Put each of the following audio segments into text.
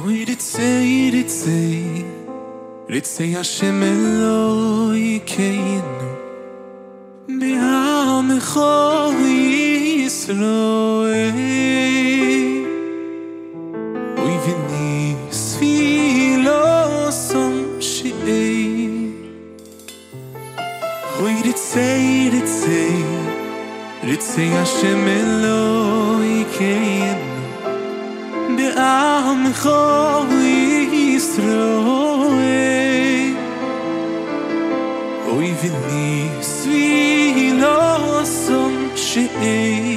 Ritzei Hashem Elokeinu B'Amecho Yisroel Oy v'nisvi lo som she'ei Oy Ritzei Hashem Elokeinu B'Amecho Yisroel Oy v'nisvi lo som she'ei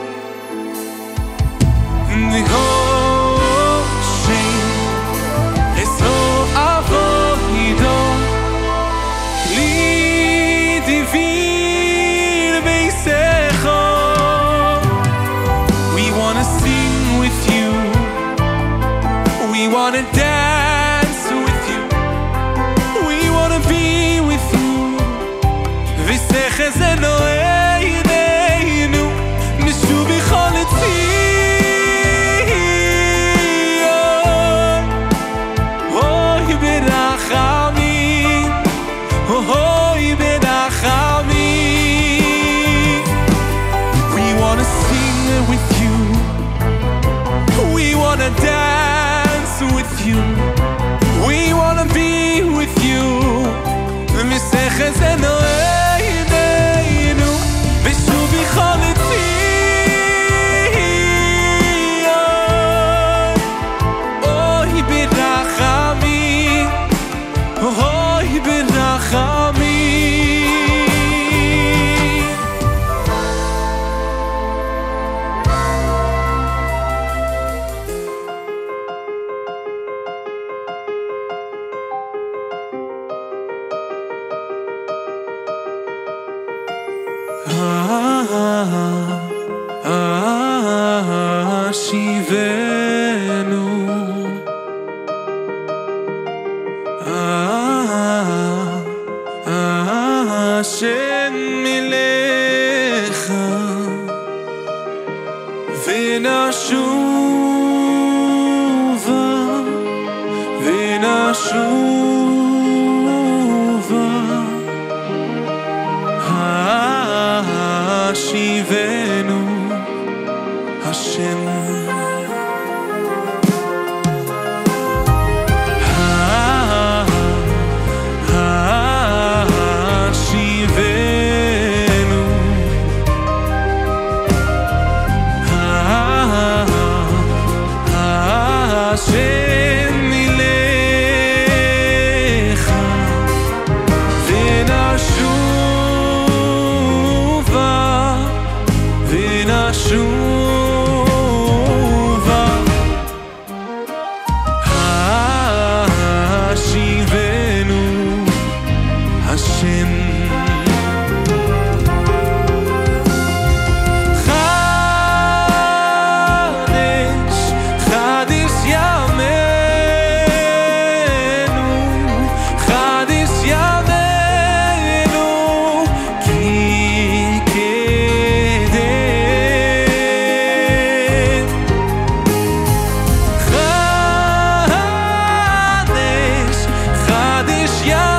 V'hoshen eso avodo li divir beisecho We wanna sing with you We wanna dance with you We wanna be with you V'sechezeno eineinu Nishu b'chol etzion Oy berachamim Oy berachamim We wanna sing with you We wanna dance with you We wanna be with you V'sechezeno eineinu Nishu b'chol etzion Oy berachamim Oy berachamim Shivenu Hashem milecha V'nashuva Shivenu Hashem Shivenu Hashem milecha V'nashuva Shivenu Hashem Chadesh Yameinu Chadesh Yameinu Ki kedem Chadesh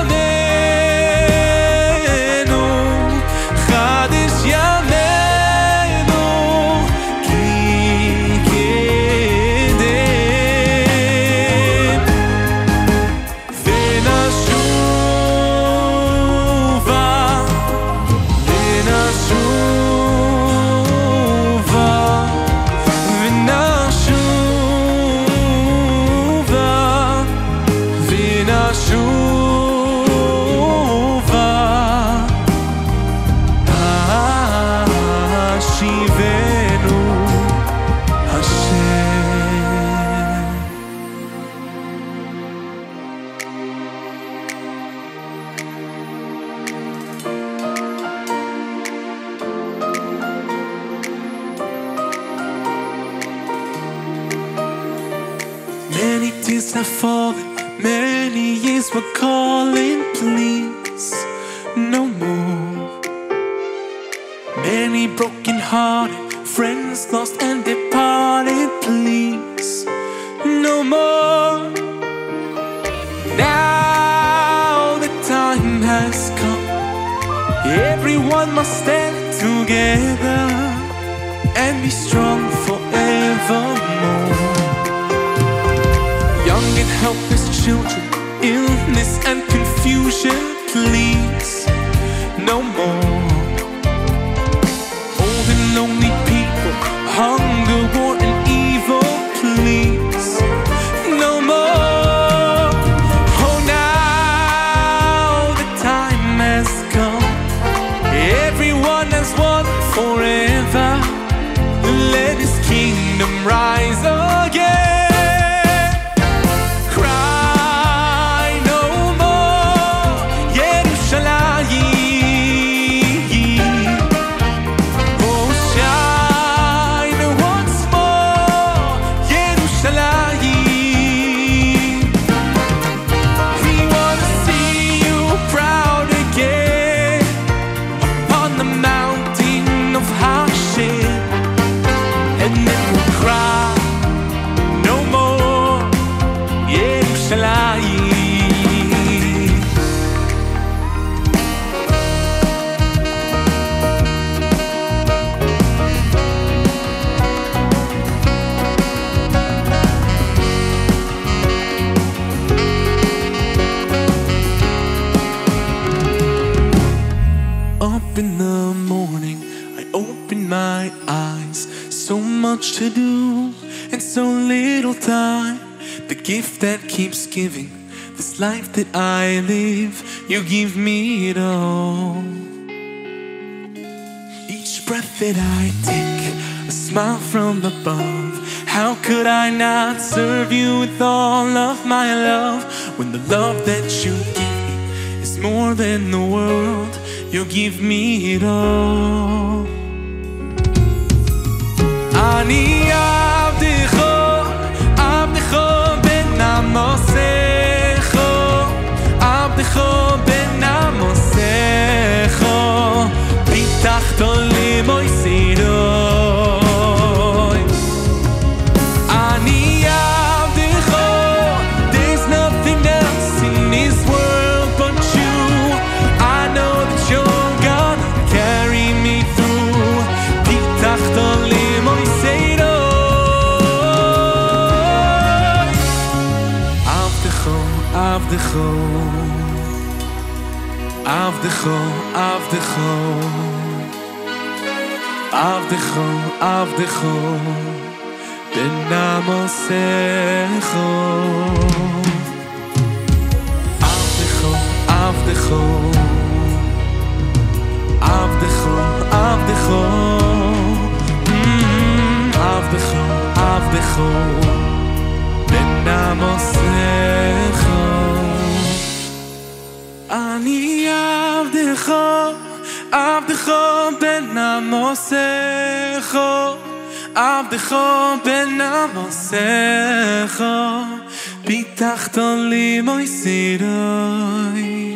Yameinu Chadesh Yameinu Ki kedem V'nashuva Shivenu Hashem Many tears have fallen, many years were calling, please, no more. Many broken-hearted friends lost and departed, please, no more. must stand together and be strong forevermore. Young and helpless children, illness and confusion, please, no more. Old and lonely people, hunger, war and evil, please, no more. Oh, now the time has come. Everyone has won forever. Let His kingdom rise again. Cry no more, Yerushalayim. Oh, shine once more, Yerushalayim. We want to see you proud again upon the mountain of Hashem. And then we'll cry no more, Yerushalayim. Up in the morning, I open my eyes. So much to do and so little time. The gift that keeps giving, this life that I live, you give me it all. Each breath that I take, a smile from above. How could I not serve you with all of my love? When the love that you give me is more than the world, you give me it all. Ani avdecho, avdecho ben amosecho, avdecho ben amosecho, pitachto li moisidoi. Ani avdecho, there's nothing else in this world but you. I know that you're gonna carry me through. Pitachto li Avdecho, Avdecho, Avdecho, Avdecho, Avdecho, ben amosecho. Avdecho, Avdecho, Avdecho, Avdecho, Avdecho, Avdecho, ben amosecho. Ani avdecho, avdecho ben amosecho, avdecho ben amosecho, pitachto li moisidoi.